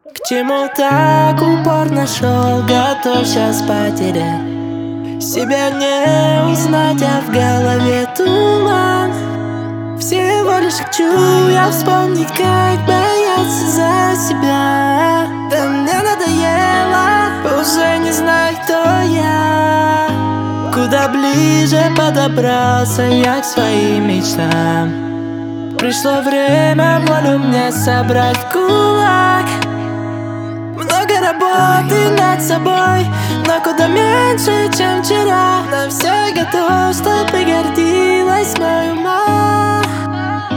К чему так упорно шел, готов сейчас потерять себя, не узнать, а в голове туман. Всего лишь хочу я вспомнить, как бояться за себя. Да мне надоело, уже не знаю, кто я. Куда ближе подобрался я к своим мечтам. Пришло время волю мне собрать в кулак. Много работы над собой, но куда меньше, чем вчера. На все готов, чтобы гордилась моя мама.